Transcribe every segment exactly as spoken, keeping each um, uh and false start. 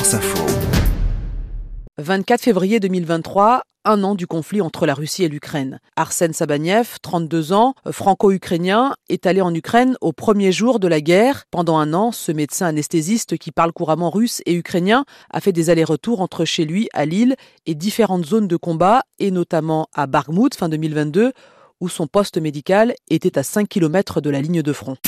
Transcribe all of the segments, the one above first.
France Info. vingt-quatre février deux mille vingt-trois, un an du conflit entre la Russie et l'Ukraine. Arsène Sabanev, trente-deux ans, franco-ukrainien, est allé en Ukraine au premier jour de la guerre. Pendant un an, ce médecin anesthésiste qui parle couramment russe et ukrainien a fait des allers-retours entre chez lui, à Lille, et différentes zones de combat, et notamment à Bakhmout, fin deux mille vingt-deux, où son poste médical était à cinq kilomètres de la ligne de front.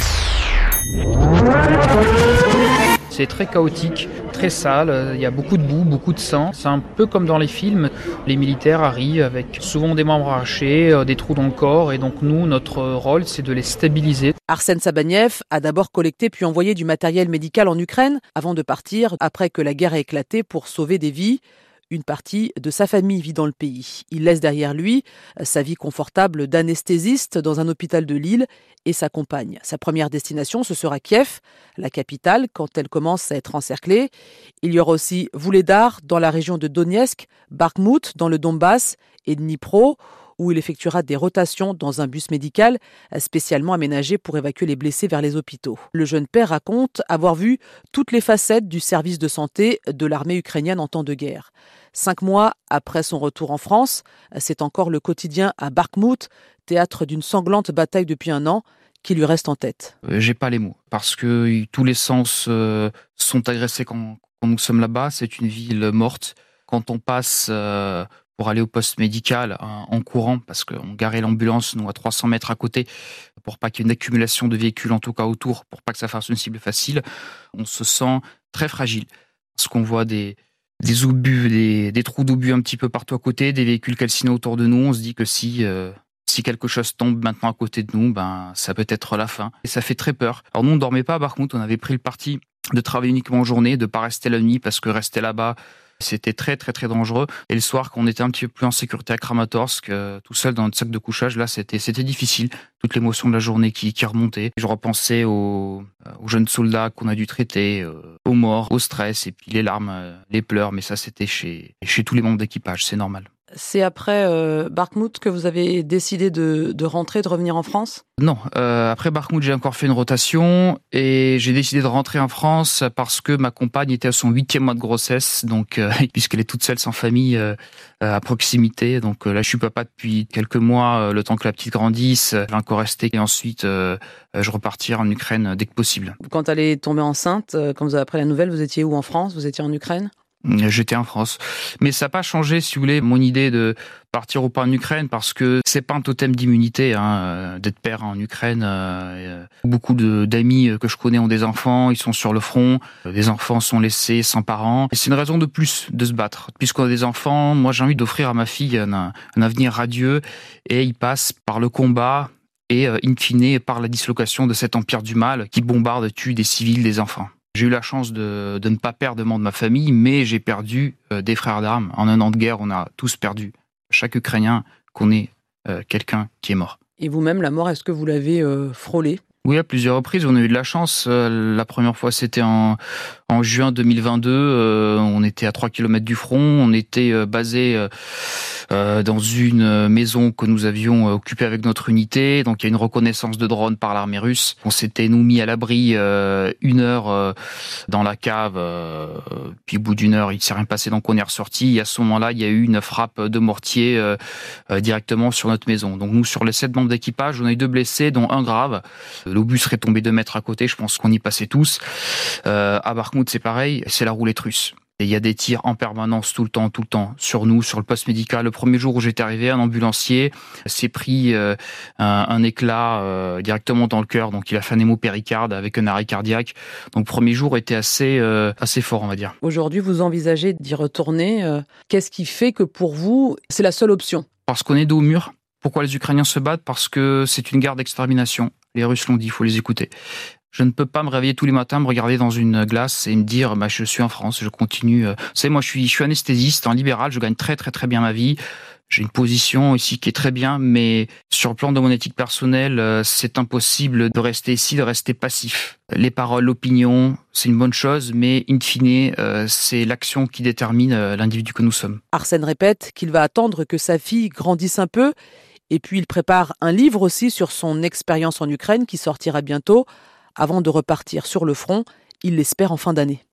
C'est très chaotique, très sale, il y a beaucoup de boue, beaucoup de sang. C'est un peu comme dans les films, les militaires arrivent avec souvent des membres arrachés, des trous dans le corps, et donc nous, notre rôle, c'est de les stabiliser. Arsène Sabanev a d'abord collecté puis envoyé du matériel médical en Ukraine avant de partir après que la guerre a éclaté pour sauver des vies. Une partie de sa famille vit dans le pays. Il laisse derrière lui sa vie confortable d'anesthésiste dans un hôpital de Lille et sa compagne. Sa première destination, ce sera Kiev, la capitale, quand elle commence à être encerclée. Il y aura aussi Vuhledar dans la région de Donetsk, Bakhmout dans le Donbass et Dnipro, où il effectuera des rotations dans un bus médical spécialement aménagé pour évacuer les blessés vers les hôpitaux. Le jeune père raconte avoir vu toutes les facettes du service de santé de l'armée ukrainienne en temps de guerre. Cinq mois après son retour en France, c'est encore le quotidien à Bakhmout, théâtre d'une sanglante bataille depuis un an, qui lui reste en tête. J'ai pas les mots, parce que tous les sens euh, sont agressés quand, quand nous sommes là-bas. C'est une ville morte. Quand on passe euh, pour aller au poste médical hein, en courant, parce qu'on garait l'ambulance, nous, à trois cents mètres à côté, pour pas qu'il y ait une accumulation de véhicules, en tout cas autour, pour pas que ça fasse une cible facile, on se sent très fragile. Parce qu'on voit des... des obus, des, des trous d'obus un petit peu partout à côté, des véhicules calcinés autour de nous. On se dit que si, euh, si quelque chose tombe maintenant à côté de nous, ben, ça peut être la fin. Et ça fait très peur. Alors nous, on ne dormait pas, par contre, on avait pris le parti de travailler uniquement en journée, de ne pas rester la nuit, parce que rester là-bas, c'était très, très, très dangereux. Et le soir, quand on était un petit peu plus en sécurité à Kramatorsk, euh, tout seul dans notre sac de couchage, là, c'était, c'était difficile. Toute l'émotion de la journée qui, qui remontait. Je repensais aux, aux jeunes soldats qu'on a dû traiter, euh, aux morts, au stress, et puis les larmes, euh, les pleurs. Mais ça, c'était chez, chez tous les membres d'équipage, c'est normal. C'est après euh, Bakhmout que vous avez décidé de, de rentrer, de revenir en France ? Non, euh, après Bakhmout, j'ai encore fait une rotation et j'ai décidé de rentrer en France parce que ma compagne était à son huitième mois de grossesse, donc euh, puisqu'elle est toute seule sans famille euh, à proximité. Donc euh, là, je suis papa depuis quelques mois, euh, le temps que la petite grandisse. Je vais encore rester et ensuite euh, je repartir en Ukraine dès que possible. Quand elle est tombée enceinte, quand vous avez appris la nouvelle, vous étiez où en France ? Vous étiez en Ukraine ? J'étais en France. Mais ça n'a pas changé, si vous voulez, mon idée de partir ou pas en Ukraine, parce que c'est pas un totem d'immunité, hein, d'être père en Ukraine. Euh, beaucoup de, d'amis que je connais ont des enfants, ils sont sur le front, des enfants sont laissés sans parents. Et c'est une raison de plus de se battre. Puisqu'on a des enfants, moi j'ai envie d'offrir à ma fille un, un avenir radieux, et il passe par le combat et, in fine, par la dislocation de cet empire du mal qui bombarde, tue des civils, des enfants. J'ai eu la chance de, de ne pas perdre de membres de ma famille, mais j'ai perdu euh, des frères d'armes. En un an de guerre, on a tous perdu. Chaque Ukrainien connaît euh, quelqu'un qui est mort. Et vous-même, la mort, est-ce que vous l'avez euh, frôlée ? Oui, à plusieurs reprises, on a eu de la chance. Euh, la première fois, c'était en, en juin deux mille vingt-deux. Euh, on était à trois kilomètres du front. On était euh, basé euh, euh, dans une maison que nous avions occupée avec notre unité. Donc, il y a une reconnaissance de drone par l'armée russe. On s'était, nous, mis à l'abri euh, une heure euh, dans la cave. Euh, puis, au bout d'une heure, il ne s'est rien passé. Donc, on est ressorti. Et à ce moment-là, il y a eu une frappe de mortier euh, euh, directement sur notre maison. Donc, nous, sur les sept membres d'équipage, on a eu deux blessés, dont un grave. L'obus serait tombé deux mètres à côté, je pense qu'on y passait tous. Euh, à Bakhmout, c'est pareil, c'est la roulette russe. Et il y a des tirs en permanence, tout le temps, tout le temps, sur nous, sur le poste médical. Le premier jour où j'étais arrivé, un ambulancier s'est pris euh, un, un éclat euh, directement dans le cœur, donc il a fait un hémopéricarde avec un arrêt cardiaque. Donc le premier jour était assez, euh, assez fort, on va dire. Aujourd'hui, vous envisagez d'y retourner. Euh, qu'est-ce qui fait que pour vous, c'est la seule option ? Parce qu'on est dos au mur. Pourquoi les Ukrainiens se battent ? Parce que c'est une guerre d'extermination. Les Russes l'ont dit, il faut les écouter. Je ne peux pas me réveiller tous les matins, me regarder dans une glace et me dire bah, « je suis en France, je continue ». Vous savez, moi je suis, je suis anesthésiste, en libéral, je gagne très très très bien ma vie. J'ai une position ici qui est très bien, mais sur le plan de mon éthique personnelle, c'est impossible de rester ici, de rester passif. Les paroles, l'opinion, c'est une bonne chose, mais in fine, c'est l'action qui détermine l'individu que nous sommes. Arsène répète qu'il va attendre que sa fille grandisse un peu. Et puis il prépare un livre aussi sur son expérience en Ukraine qui sortira bientôt. Avant de repartir sur le front, il l'espère en fin d'année.